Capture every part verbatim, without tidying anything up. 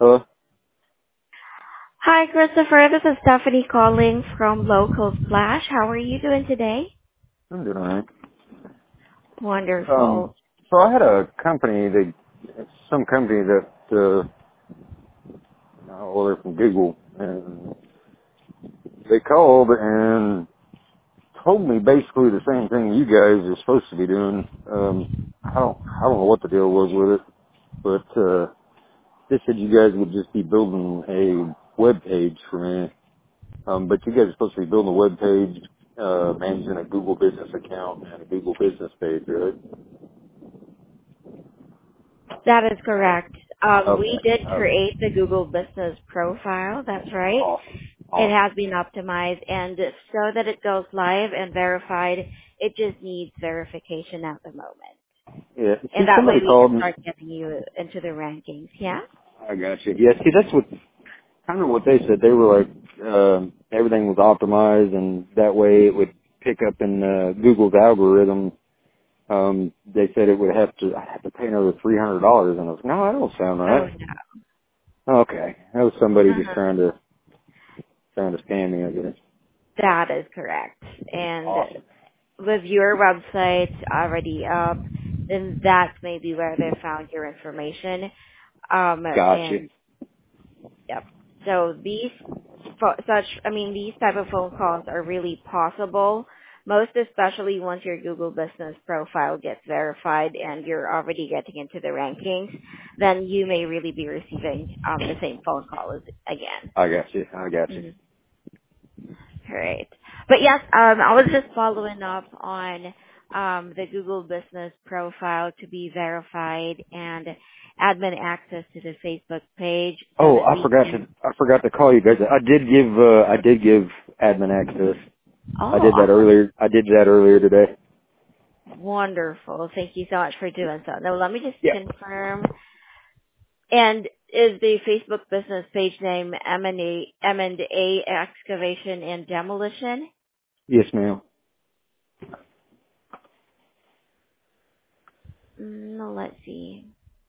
Hello? Hi, Christopher. This is Stephanie calling from Local Flash. How are you doing today? I'm doing alright. Um, Wonderful. so I had a company, they, some company that, uh, well, they're from Google, and they called and told me basically the same thing you guys are supposed to be doing. Um, I don't, I don't know what the deal was with it, but, uh, they said you guys would just be building a web page for me. Um, but you guys are supposed to be building a web page, uh, managing a Google business account and a Google business page, right? That is correct. Um, Okay. we did Okay. create the Google Business profile. That's right. Awesome. It Awesome. has been optimized, and so that it goes live and verified, it just needs verification at the moment. Yeah. See, And that way somebody we can called me. start getting you into the rankings. Yeah? I got you. Yeah. See, that's what kind of what they said. They were like, um, everything was optimized, and that way it would pick up in uh, Google's algorithm. Um, they said it would have to. I have to pay another three hundred dollars, and I was, no, that don't sound Oh, right. no. Okay, that was somebody just Uh-huh. trying to trying to scam me. I guess. That is correct. And Awesome. with your website already up, then that's maybe where they found your information. Um, Gotcha. and yep. So these pho- such, I mean, these type of phone calls are really possible. Most especially once your Google Business profile gets verified and you're already getting into the rankings, then you may really be receiving um, the same phone call as again. I got you. I got you. Mhm. Right. But yes, um, I was just following up on um, the Google Business profile to be verified and admin access to the Facebook page so Oh, that I we forgot to can. I forgot to call you guys. I did give uh, I did give admin access. I Oh, did that awesome. earlier. I did that earlier today. Wonderful. Thank you so much for doing so. Now let me just Yeah. confirm. And is the Facebook business page name M and A M and A Excavation and Demolition? Yes, ma'am. Mm, No, let's see.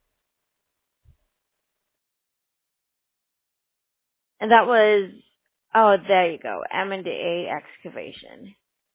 And that was, oh, there you go, M and A Excavation.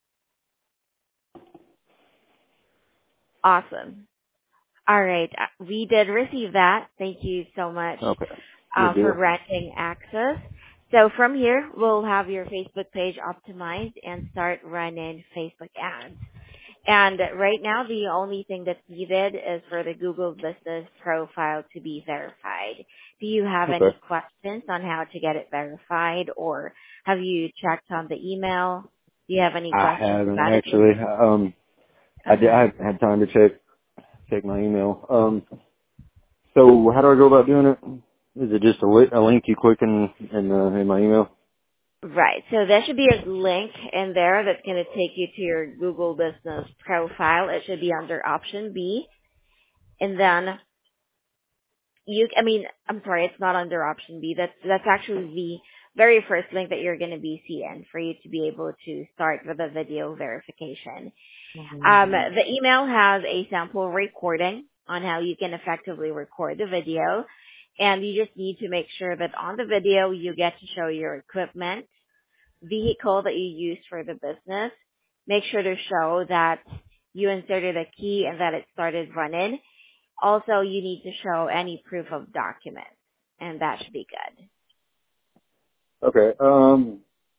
Awesome. All right. uh, We did receive that. Thank you so much Okay. uh, Good for deal. granting access. So from here, we'll have your Facebook page optimized and start running Facebook ads. And right now, the only thing that's needed is for the Google Business profile to be verified. Do you have Okay. any questions on how to get it verified, or have you checked on the email? Do you have any I questions haven't about it? actually. Um, I did. I Uh-huh. haven't had time to check check my email. Um, so how do I go about doing it? Is it just a, li- a link you click in in, uh, in my email? Right. So there should be a link in there that's going to take you to your Google Business profile. It should be under option B. And then you, I mean, I'm sorry, it's not under option B. That's, that's actually the very first link that you're going to be seeing for you to be able to start with a video verification. Um, the email has a sample recording on how you can effectively record the video. And you just need to make sure that on the video you get to show your equipment, vehicle that you used for the business. Make sure to show that you inserted a key and that it started running. Also, you need to show any proof of document, and that should be good. Okay. Um,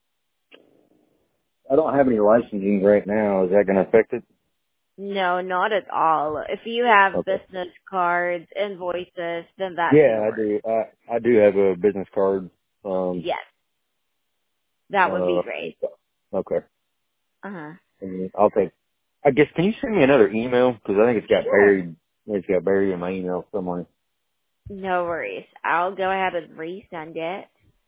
I don't have any licensing right now. Is that going to affect it? No, not at all. If you have Okay. business cards, invoices, then that should Yeah, I work. do. I I do have a business card. Um. Yes, that would be Uh. great. Okay. Uh-huh. And I'll take. I guess can you send me another email because I think it's got Sure. buried. It's got buried in my email somewhere. No worries. I'll go ahead and resend it.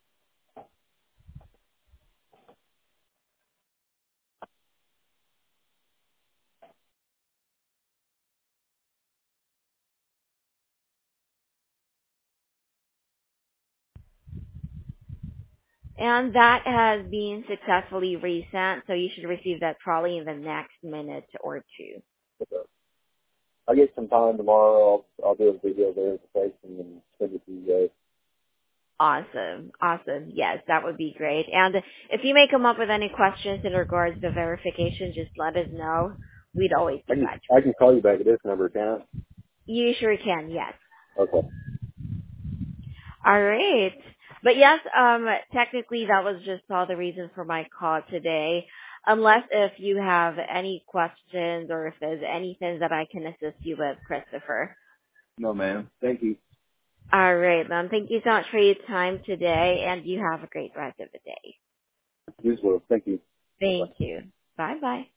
And that has been successfully resent, so you should receive that probably in the next minute or two. Okay. I'll get some time tomorrow. I'll I'll do a video verification and send it to you guys. Awesome. Awesome. Yes, that would be great. And if you may come up with any questions in regards to verification, just let us know. We'd always I be can glad to I assist. can call you back at this number, can You sure can, yes. I? Okay. All right. But yes, um, technically that was just all the reason for my call today. Unless if you have any questions or if there's anything that I can assist you with, Christopher. No, ma'am. Thank you. All right, then. Thank you so much for your time today, and you have a great rest of the day. You as well. Thank you. Bye. Thank you. Bye-bye.